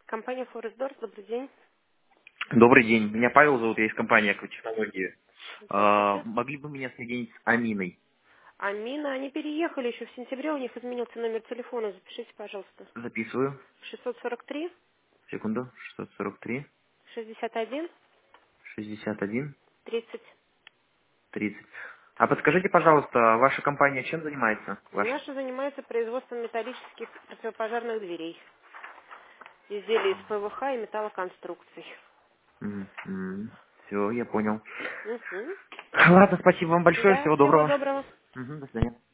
Компания Forest Doors, добрый день. Добрый день. Меня Павел зовут, я из компании Акватехнологии. Здравствуйте. Могли бы меня соединить с Аминой? Амина, они переехали еще в сентябре, у них изменился номер телефона, запишите, пожалуйста. Записываю. 643 Секунду. 643 61 61 30. 30. А подскажите, пожалуйста, ваша компания чем занимается? Ваша? Наша занимается производством металлических противопожарных дверей, изделий из ПВХ и металлоконструкций. Все, я понял. Угу. Ладно, спасибо вам большое, Да, всего всего доброго. доброго. До свидания.